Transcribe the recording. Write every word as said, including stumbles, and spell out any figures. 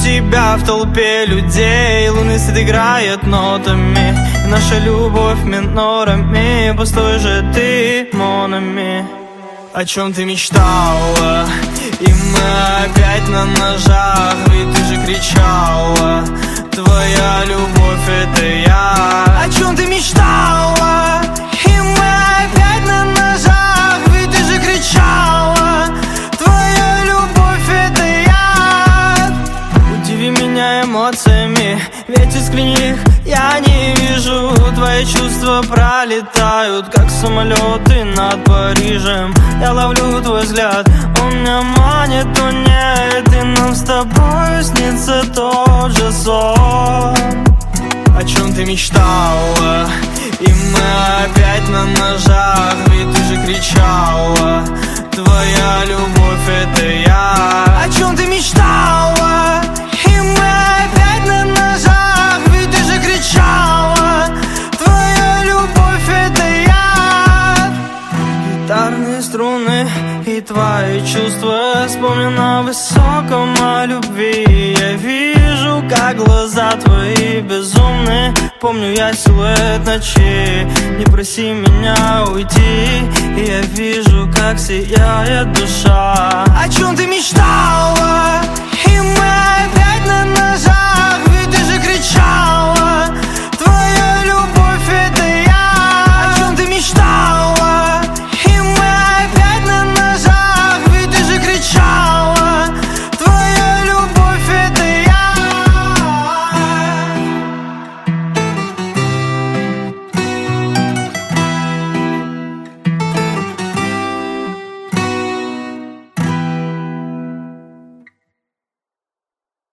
тебя в толпе людей. Лунный свет играет нотами, и наша любовь минорами. Пустой же ты монами. О чем ты мечтала? И мы опять на ножах, ведь ты же кричала: твоя любовь — это я. О чем ты мечтала? И мы опять на ножах, ведь ты же кричала: твоя любовь — это я. Удиви меня эмоциями, ведь искренних я не вижу. Твои чувства пролетают, как самолеты над Парижем. Я ловлю твой взгляд, он меня манит, но нет. И нам с тобой снится тот же сон. О чем ты мечтала? И мы опять на ножах, ведь ты же кричала: твоя любовь — это я. О чем ты мечтала? И мы опять на ножах, ведь ты же кричала: твоя любовь — это я. Гитарные струны и твои чувства, вспомню на высоком о любви. Я вижу, как глаза твои безумны. Помню я силуэт ночи. Не проси меня уйти, и я вижу, как сияет душа. О чем ты мечтала?